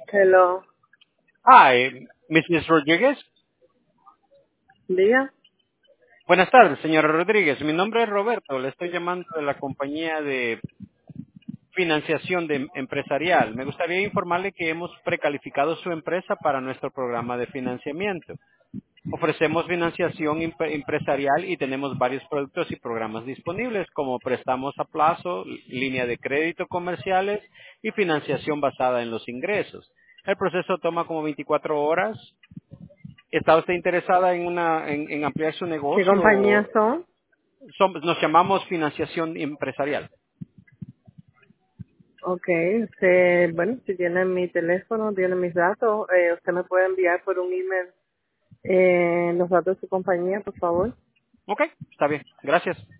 Hello. Hi, Mrs. Rodríguez. Diga. Buenas tardes, señora Rodríguez. Mi nombre es Roberto. Le estoy llamando de la compañía de financiación empresarial. Me gustaría informarle que hemos precalificado su empresa para nuestro programa de financiamiento. Ofrecemos financiación empresarial y tenemos varios productos y programas disponibles como préstamos a plazo, línea de crédito comerciales y financiación basada en los ingresos. El proceso toma como 24 horas. ¿Está usted interesada en ampliar su ¿Qué negocio? compañía son? Nos llamamos financiación empresarial. Ok, bueno, si tiene mi teléfono, tiene mis datos, usted me puede enviar por un email los datos de su compañía, por favor. Ok, está bien. Gracias.